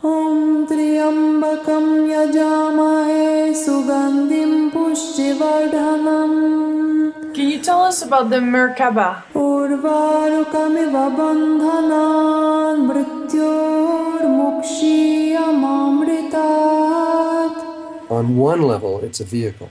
Om Triambakam Yajamahe Sugandhim Pushtivardhanam. Can you tell us about the Merkaba? Urvarukamiva bandhanan mrityor mukshiyamamritat. On one level, it's a vehicle.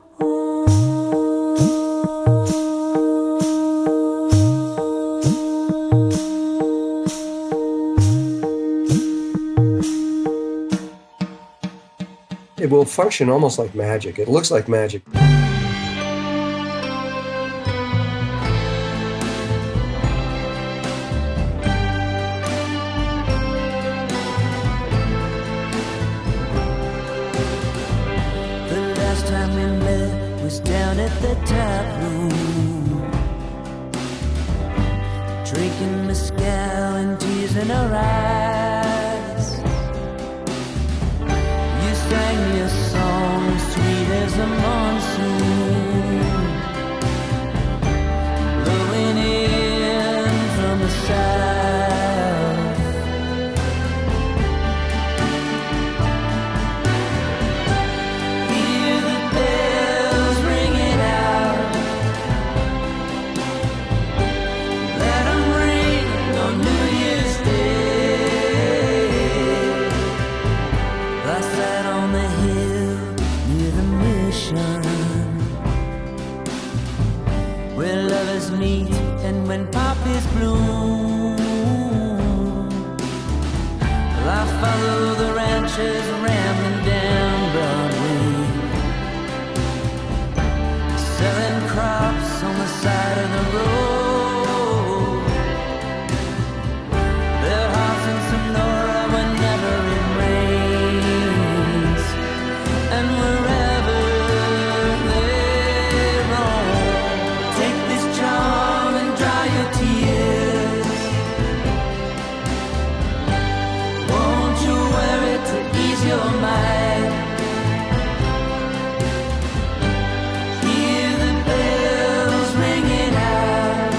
It will function almost like magic. It looks like magic. Down at the tap room, drinking mezcal and tears in her eyes. You sang me a song sweet as a monsoon, blowing in from the south. Meet and when poppies bloom, well, I follow the ranchers rambling down Broadway, selling crops on the side of the road. Their hearts in Sonora whenever it rains, and wherever they roam. Take this charm and dry your tears. Won't you wear it to ease your mind? Hear the bells ringing out.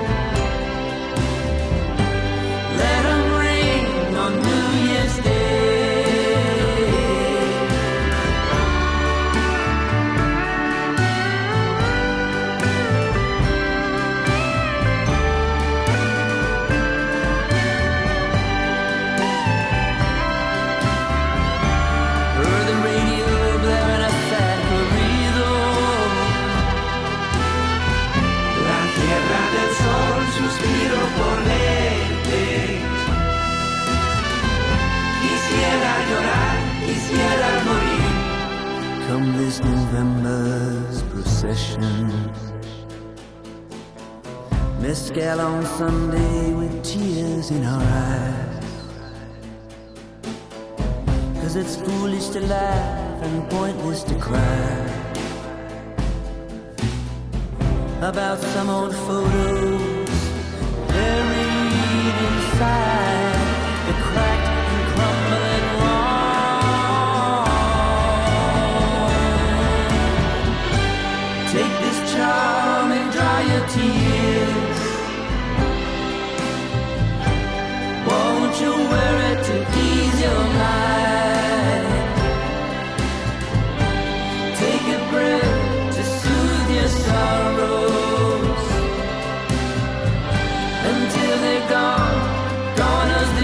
Let them ring on New Year's Day. Suspiro por verte. Quisiera llorar, quisiera morir. Come this November's procession, mezcal on Sunday with tears in our eyes. 'Cause it's foolish to laugh and pointless to cry about some old photos buried inside the cracked and crumbling wall. Take this charm and dry your tears. Won't you wear it to ease your mind? Take a breath to soothe your sorrows until they're gone, gone as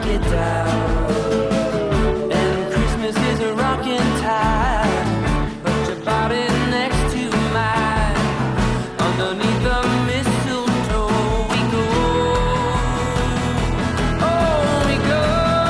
you down. And Christmas is a rocking time. Put your body next to mine. Underneath the mistletoe we go. Oh, we go.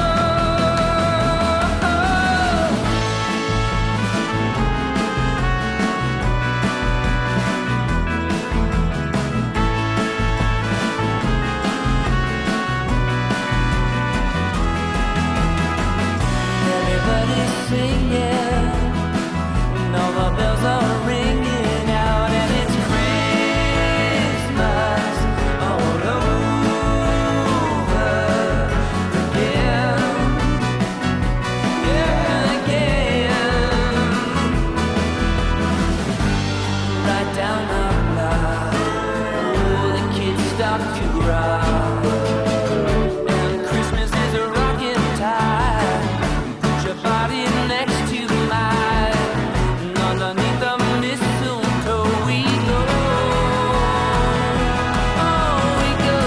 Everybody's singing, and all the bells are ringing out, and it's Christmas all over again, yeah, again. Right down the block, oh, the kids start to rock, and Christmas is a rocking time. Your body next to mine, and underneath the mistletoe we go. Oh, we go.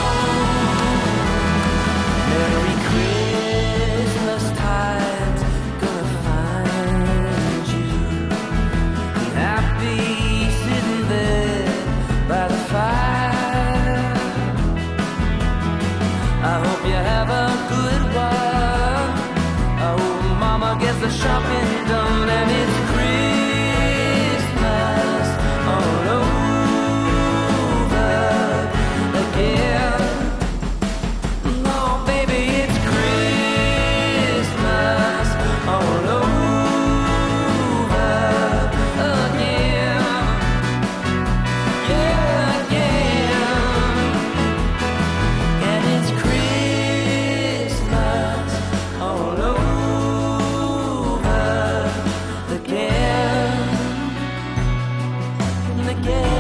Merry Christmas time's gonna find you happy sitting there by the fire. I hope you have a good one. Oh, Mama gets the shopping done, and it's Christmas all over again. Oh, baby, it's Christmas all over again. Yeah, again. And it's Christmas all over again and again.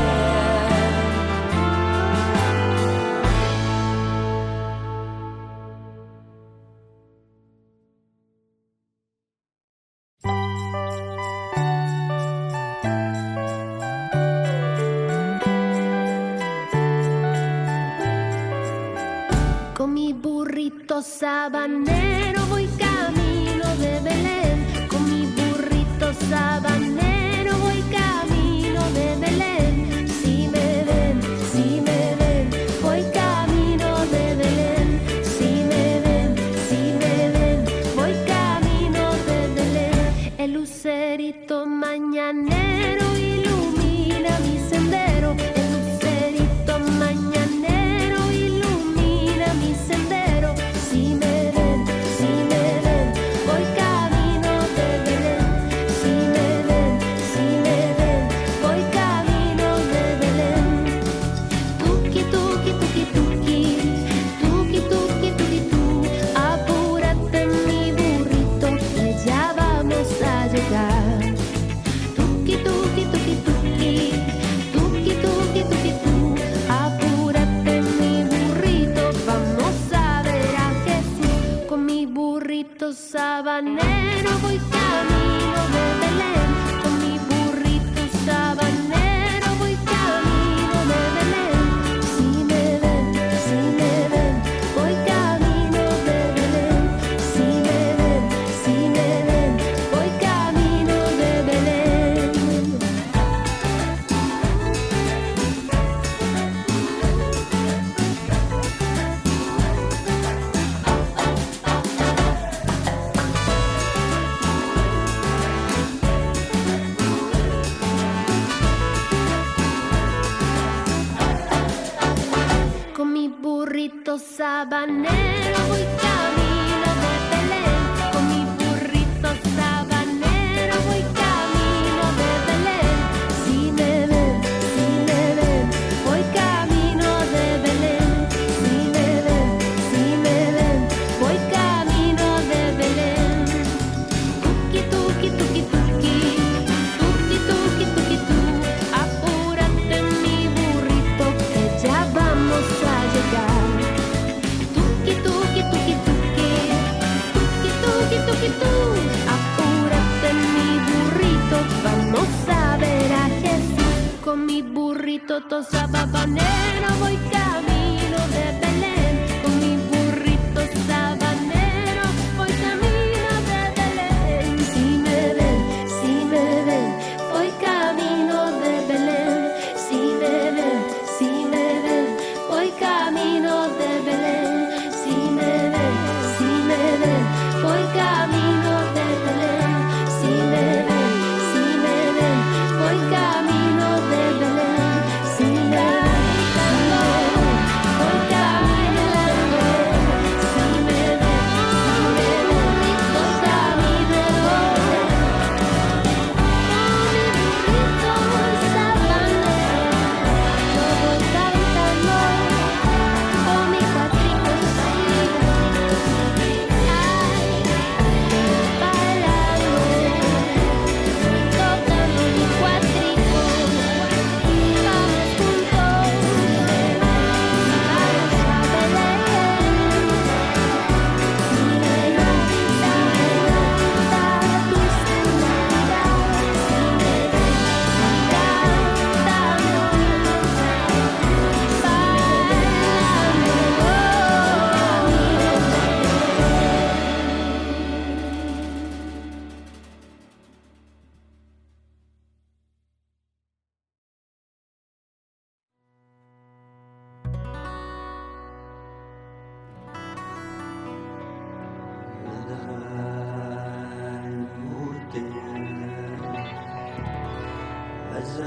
Con mi burrito sabanero voy camino de Belén. Con mi burrito sabanero voy camino de Belén. Si me ven, voy camino de Belén. Si me ven, voy camino de Belén. El lucerito mañanero ilumina mi sendero. El lucerito mañanero ilumina mi sendero. Si me ven, voy camino de Belén. Si me ven, voy camino de Belén. Tuki, tuki, tuki, tuki, tuki, tuki, tuki, tú. Apúrate mi burrito, que ya vamos a llegar. Tuki, tuki, tuki, tuki, tuki, tuki, tuki, tú. Apúrate mi burrito, vamos a ver a Jesús. Con mi burrito sabanero voy camino de Belén. Con mi burrito sabanero voy camino de Belén. Si me ven, voy camino de Belén. Si me ven, voy camino de Belén. Con mi burrito sabanero voy camino de Belén. Con mi burrito sabanero voy camino de Belén. Si me ven, voy camino de Belén. Si me ven, voy camino de Belén. Tuki, tuki, tuki, tuki, tuki, tuki, tuki, tú. Apúrate mi burrito, que ya vamos a llegar. Tuki, tuki, tuki,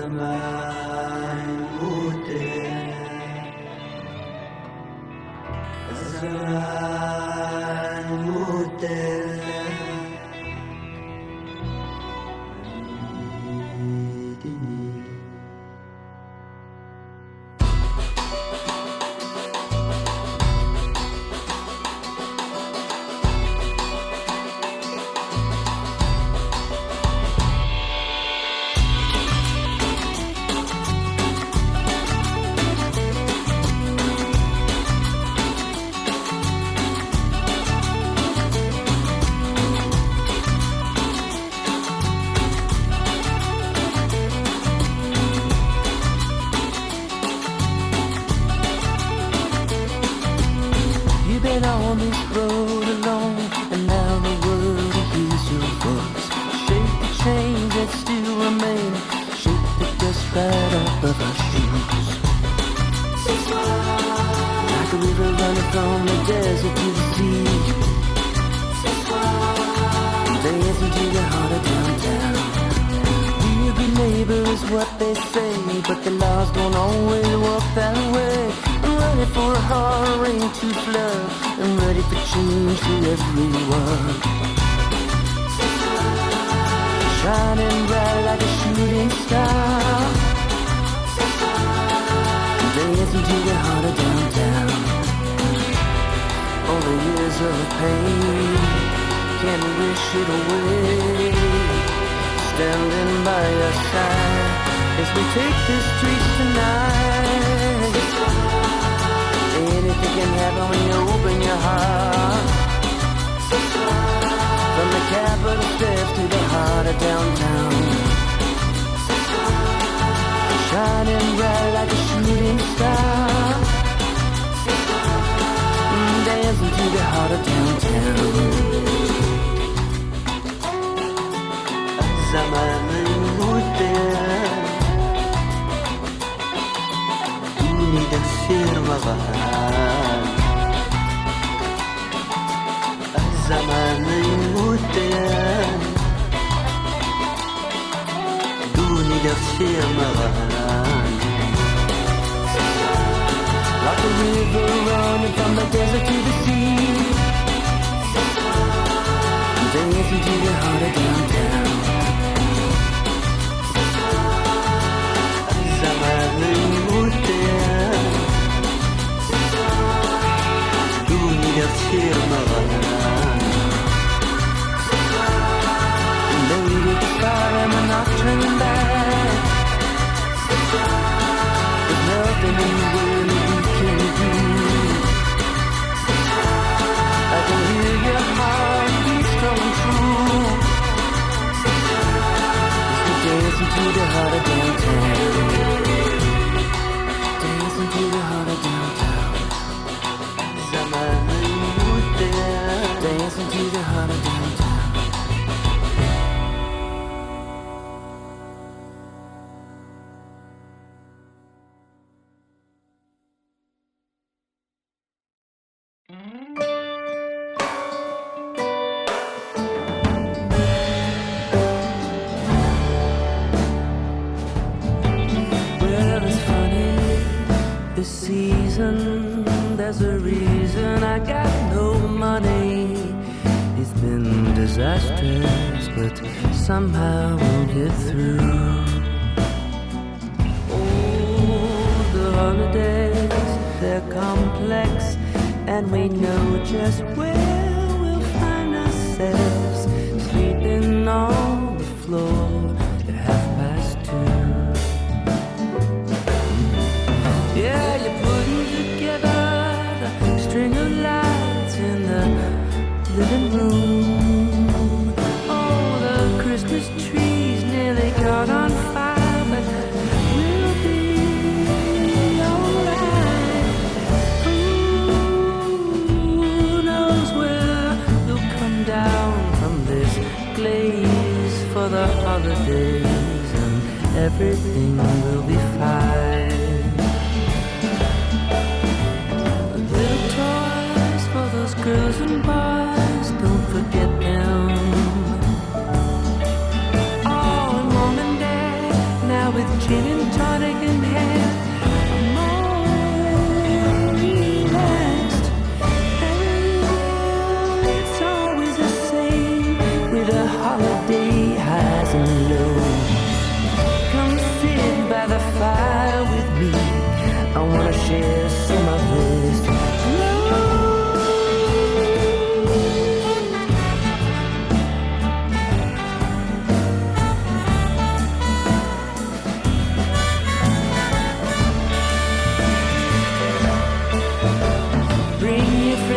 Gin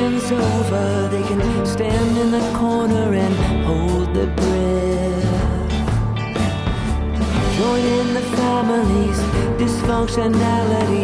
one's over, they can stand in the corner and hold their breath. Join in the family's dysfunctionality,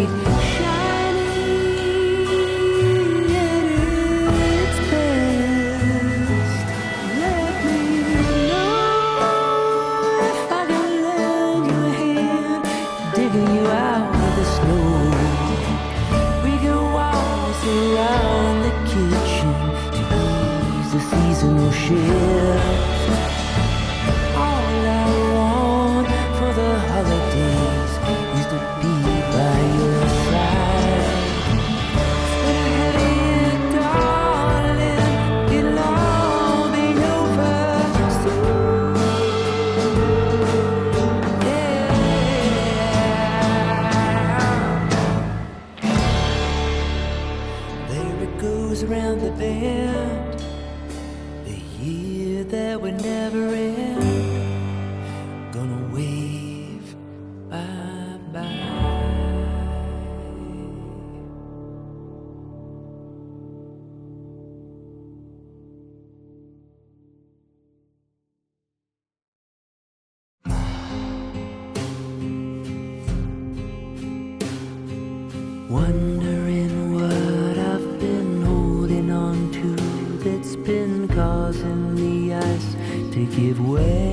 shining at its best. Let me know if I can lend you a hand, digging you out of the snow. We can waltz around the kitchen to ease the seasonal shift. All I want for the holidays is to be by your side. When I have it, darling, it'll all be over soon. Yeah. There it goes around the bend, the year that would never end. Gonna wave bye-bye. Wondering what I've been holding on to that's been causing the ice to give way.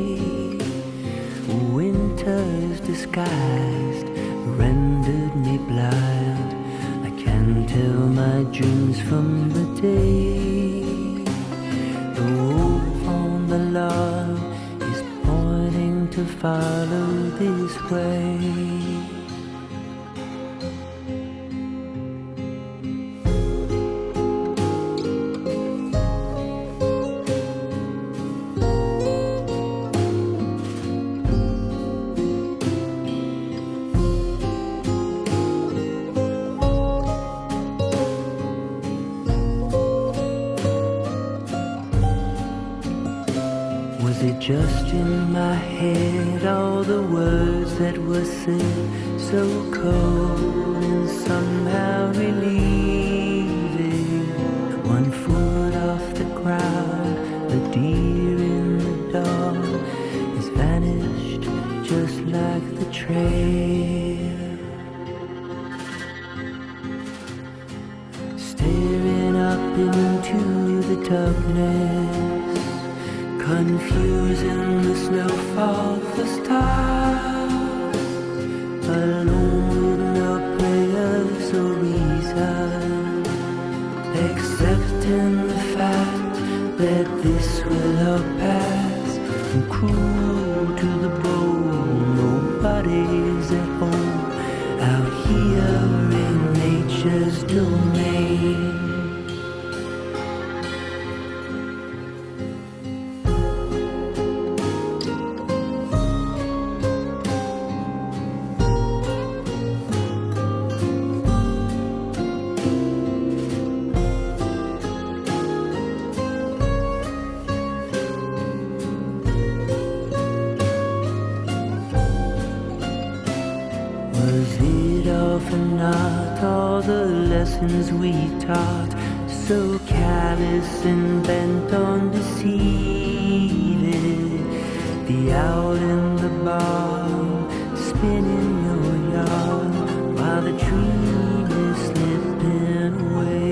Winter's disguised rendered me blind. I can't tell my dreams from the day. The wolf on the lawn is pointing to follow this way. Was it just in my head, all the words that were said, so cold and somehow relieving? 1 foot off the ground, the deer in the dawn has vanished just like the trail. Staring up into the darkness, confusing the snowfall for stars, alone with no prayers or reason, accepting the fact that this will all pass, and cruel to the bone. Nobody's at home out here in nature's domain. Was it all for naught, all the lessons we taught, so callous and bent on deceiving? The owl in the barn, spinning your yarn, while the dream is slipping away.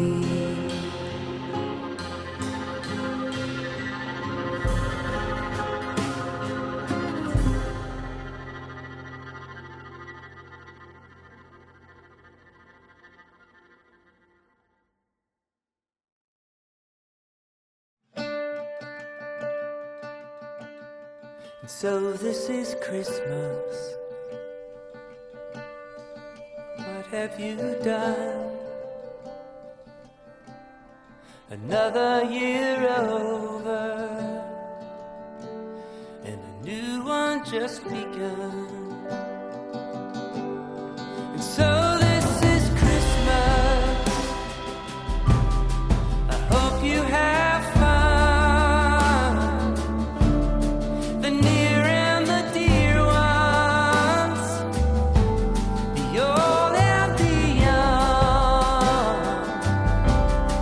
So this is Christmas. What have you done? Another year over, and a new one just begun. And so this is Christmas. I hope you have fun. The near and the dear ones, the old and the young.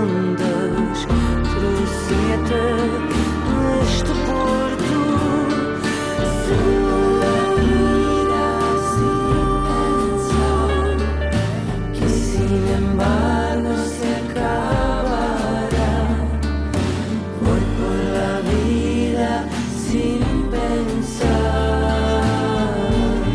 ondas, trouxe-te neste porto. Vida sin pensar que sin embargo se acabará. Voy por la vida sin pensar.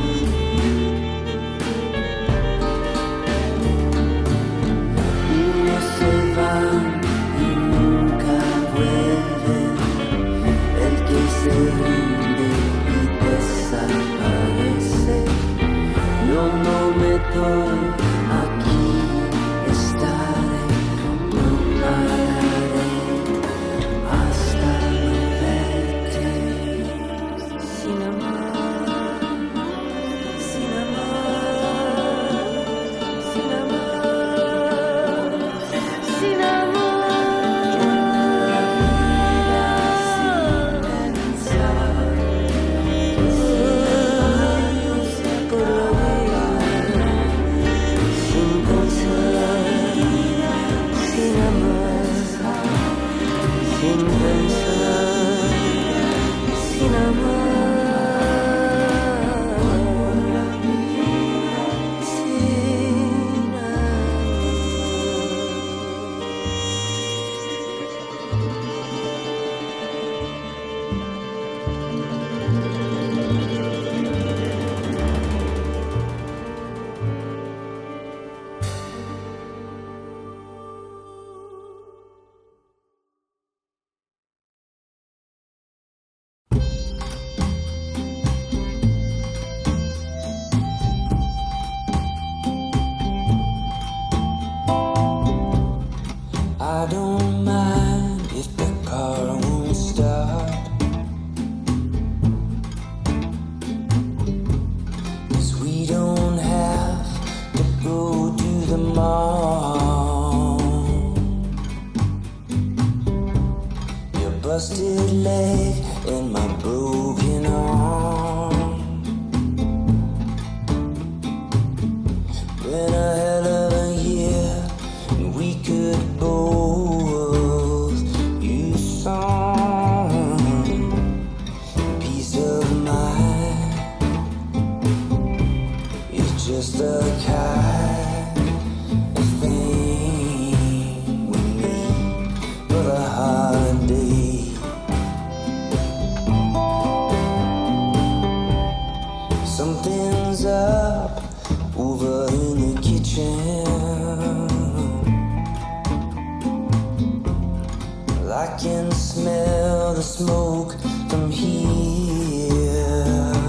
Unos se van y nunca vuelven. El que se rinde y desaparece. Yo no me doy, aquí estaré, no pararé hasta no verte. Sin amar, sin amar, sin amar, sin amar. La vida sin pensar, por la vida sin pensar, sin amar, sin pensar, sin amar, sin I don't mind if the car won't start, 'cause we don't have to go to the mall. Your busted leg and my broken arm. Been a hell of a year, and we could both use some peace of mind. It's just the kind of thing we need for the holiday. Something's up over in the kitchen. I can smell the smoke from here.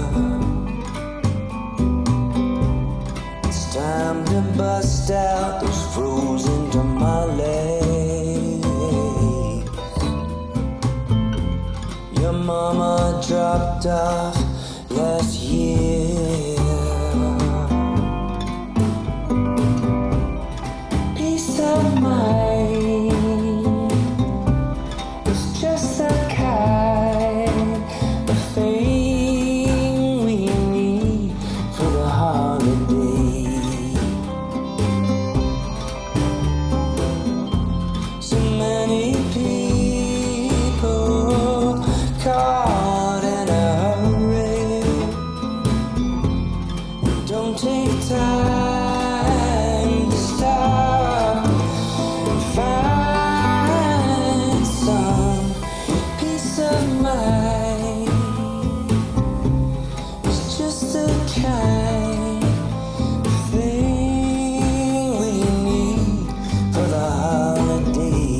It's time to bust out those frozen tamales. Your mama dropped off last year. Peace of mind, it's just the kind of thing we need for the holiday. So many people caught in a hurry. Don't take time to stop and find some peace of mind. It's just the kind of thing we need for the holiday.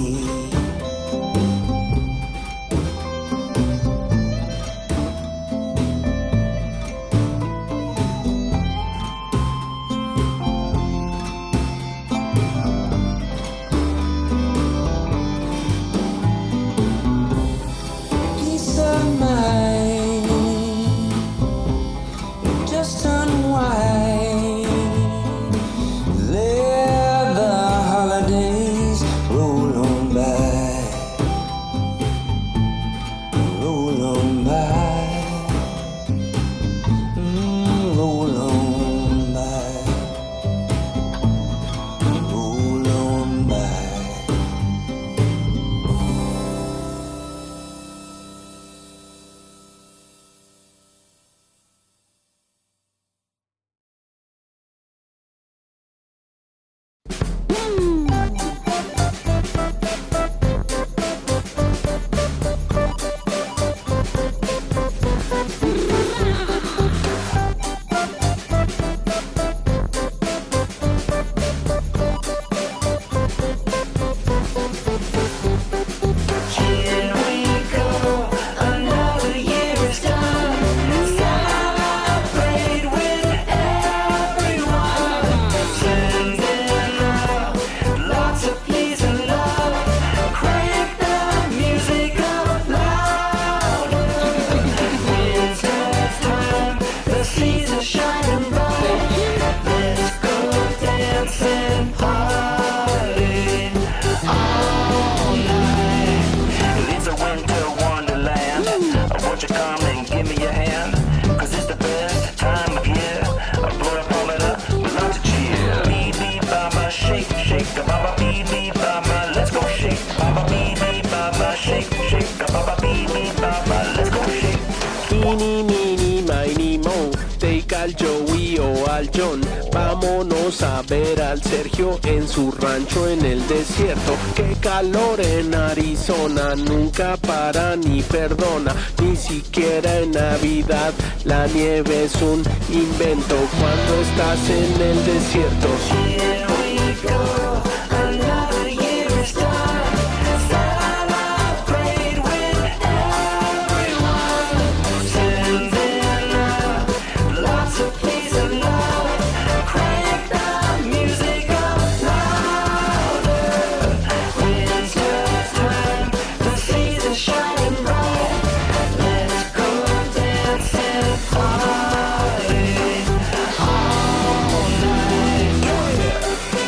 John. Vámonos a ver al Sergio en su rancho en el desierto. Qué calor en Arizona, nunca para ni perdona. Ni siquiera en Navidad, la nieve es un invento cuando estás en el desierto. Here we go, another year is done. Celebrate with everyone. Sending up lots of peace and love. Crank the music up louder. Winter's time, the season's shining bright. Let's go dance and party all night. Yeah.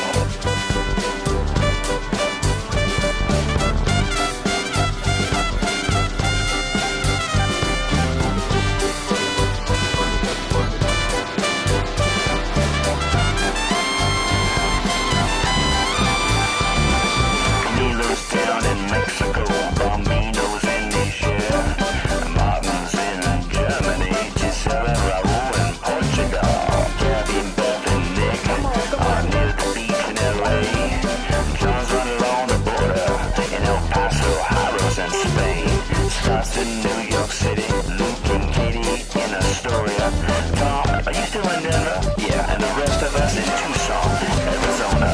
Camilo's down in Mexico, Bambino's in Niger, Martin's in Germany, Gisela, Raul in Portugal, Gabby, Beth and Nick are near the beach in LA. John's running along the border in El Paso, Harrows and Spain. Scott's in New York City, Luke and Katie in Astoria. Tom, are you still in Denver? Yeah, and the rest of us in Tucson, Arizona.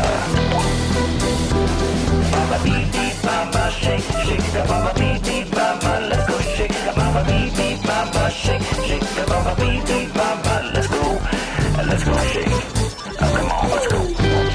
Baba beep beep baba shake, shake the baba beep beep baba, let's go shake the baba beep beep baba shake, shake the baba beep beep baba, let's go shake. Come on, let's go.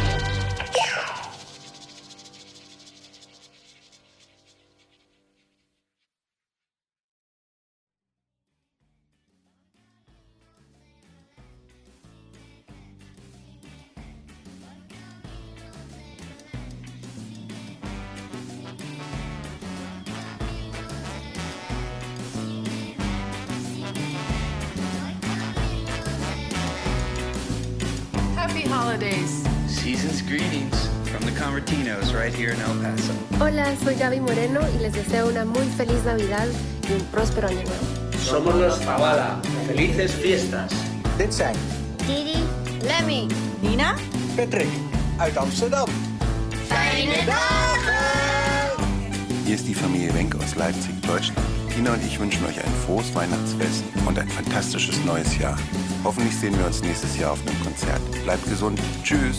Happy holidays. Season's greetings from the Convertinos right here in El Paso. Hola, soy Gaby Moreno y les deseo una muy feliz Navidad y un próspero año nuevo. Somos los Zavala. Felices fiestas. Dit zijn Didi, Lemmy, Nina? Patrick uit Amsterdam. fijne dagen! Hier ist die Familie Wenk aus Leipzig, Deutschland. Tina und ich wünschen euch ein frohes Weihnachtsfest und ein fantastisches neues Jahr. Hoffentlich sehen wir uns nächstes Jahr auf einem Konzert. Bleibt gesund. Tschüss.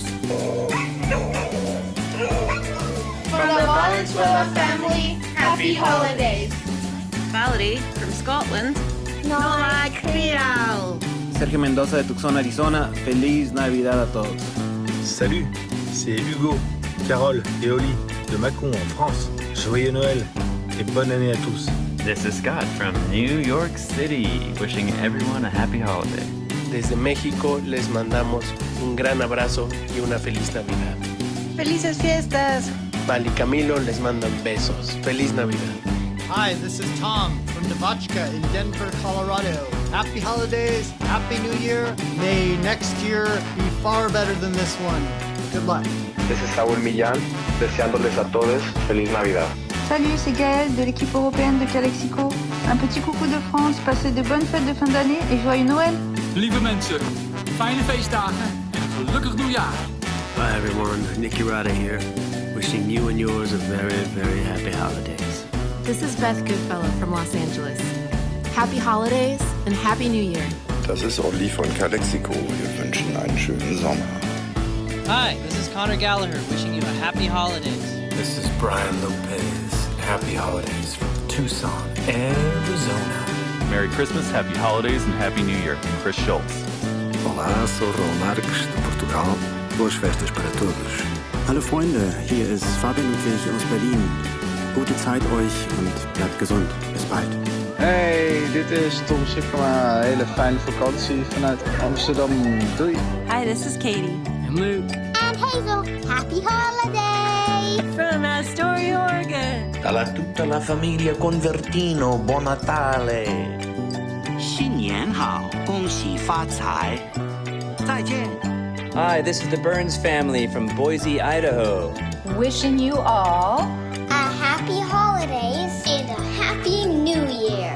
From the Valenzuela family, happy holidays! Valerie from Scotland. No la creo! Sergio Mendoza de Tucson, Arizona. Feliz Navidad a todos. Salut, c'est Hugo, Carole et Oli de Mâcon en France. Joyeux Noël et bonne année à tous. This is Scott from New York City, wishing everyone a happy holiday. Desde México les mandamos un gran abrazo y una feliz Navidad. ¡Felices fiestas! Val y Camilo les mandan besos. Feliz Navidad. Hi, this is Tom from Devachka in Denver, Colorado. Happy holidays, Happy New Year. May next year be far better than this one. Good luck. This is Saúl Millán, deseándoles a todos feliz Navidad. Salut, c'est Gaëlle de l'équipe européenne de Calexico. Un petit coucou de France, passez de bonnes fêtes de fin d'année et joyeux Noël. Lieve mensen, fijne feestdagen en een gelukkig nieuwjaar. Hi everyone, Nicky Rada here, wishing you and yours a very, very happy holidays. This is Beth Goodfellow from Los Angeles. Happy holidays and Happy New Year. Das ist Oli von Calexico. Wir wünschen einen schönen Sommer. Hi, this is Connor Gallagher, wishing you a happy holidays. This is Brian Lopez. Happy holidays from Tucson, Arizona. Merry Christmas, Happy Holidays, and Happy New Year from Chris Schultz. Olá, sou Raul Marques de Portugal. Boas festas para todos. Hallo Freunde, hier ist Fabian Ludwig aus Berlin. Gute Zeit euch und bleibt gesund. Bis bald. Hey, dit is Tom Sikkema. Hele fijne vakantie vanuit Amsterdam. Doei. Hi, this is Katie. And Luke. And Hazel. Happy holidays! From Astoria, Oregon. Dalla tutta la famiglia Convertino, Buon Natale. 新年好，恭喜发财，再见。 Hi, this is the Burns family from Boise, Idaho. Wishing you all a happy holidays and a happy new year.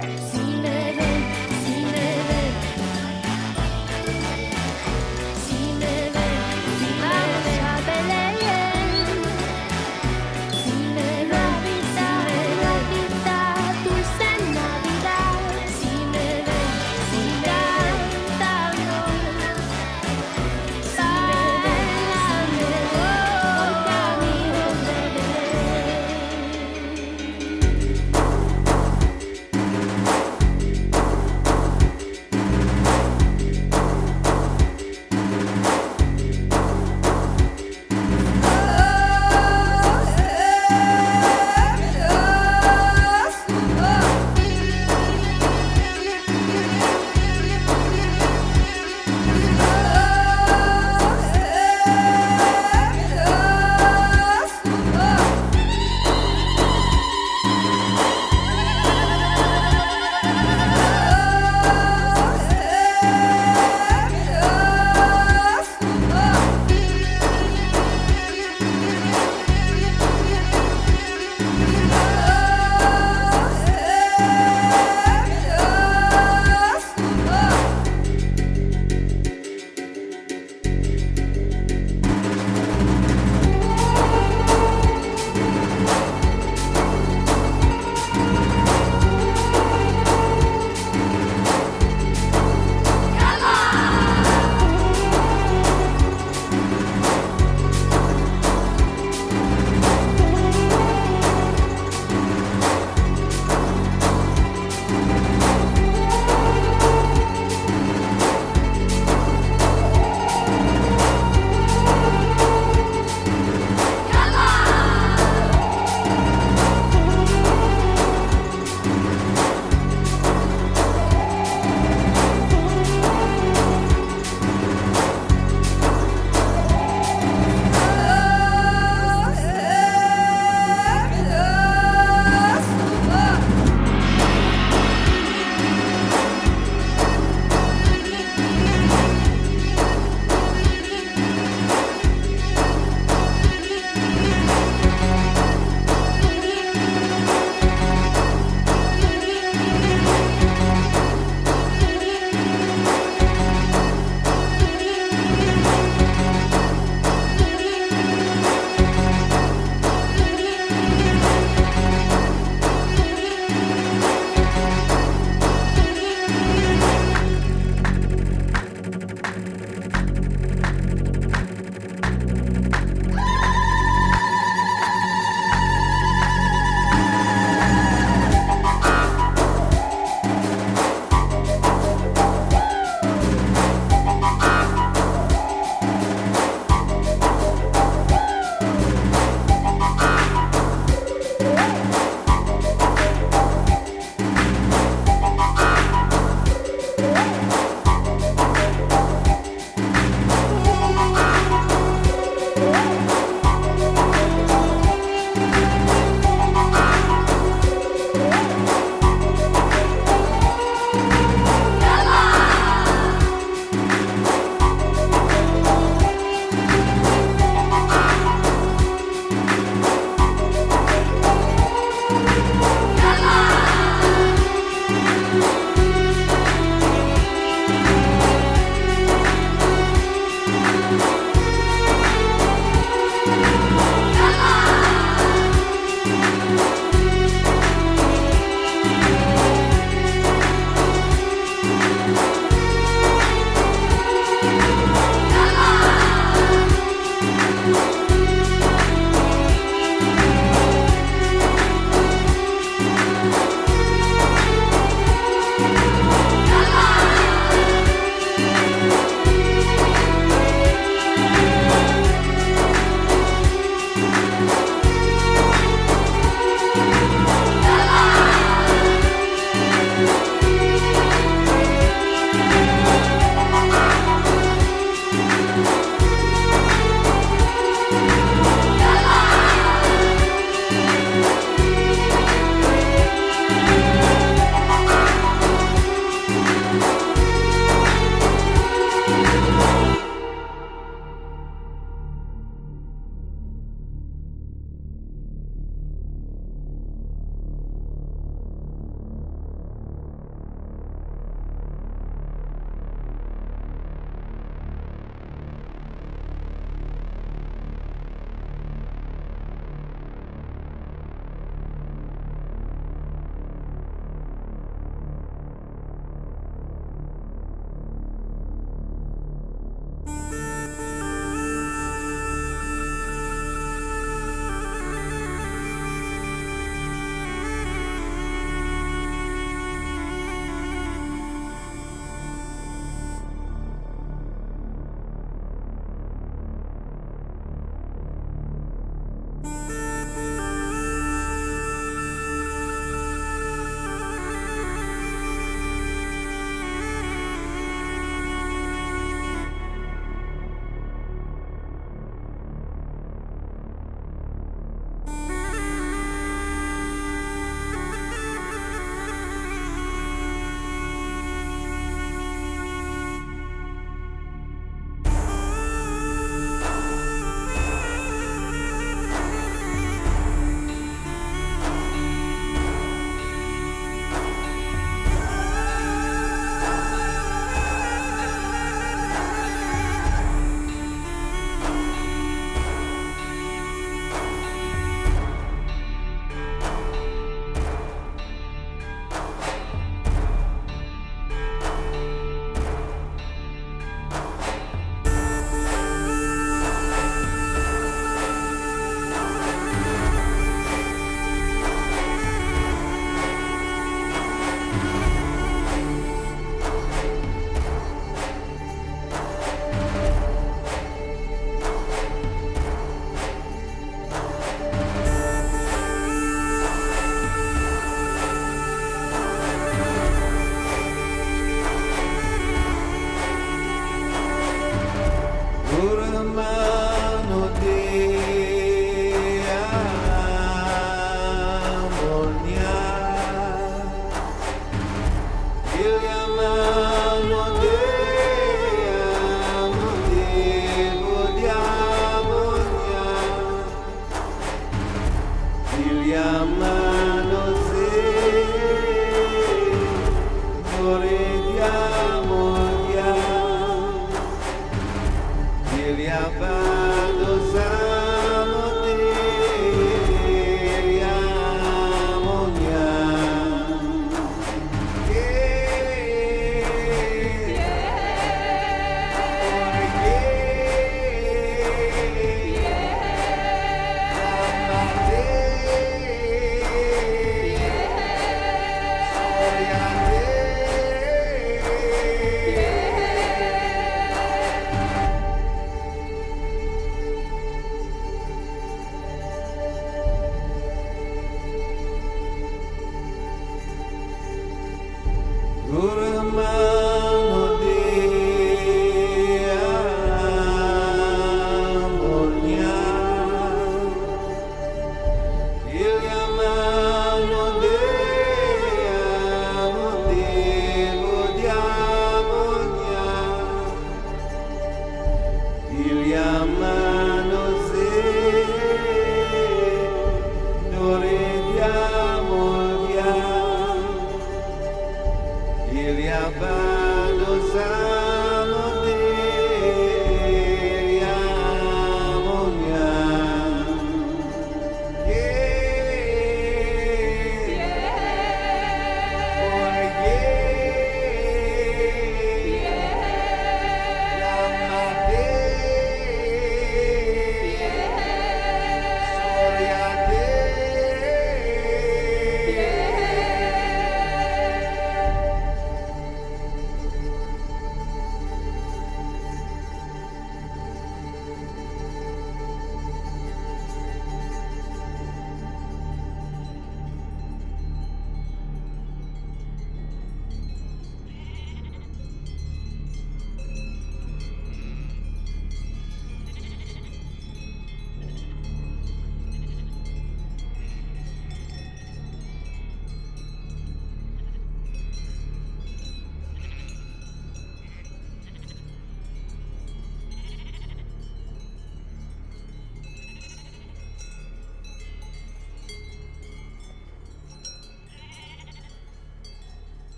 Il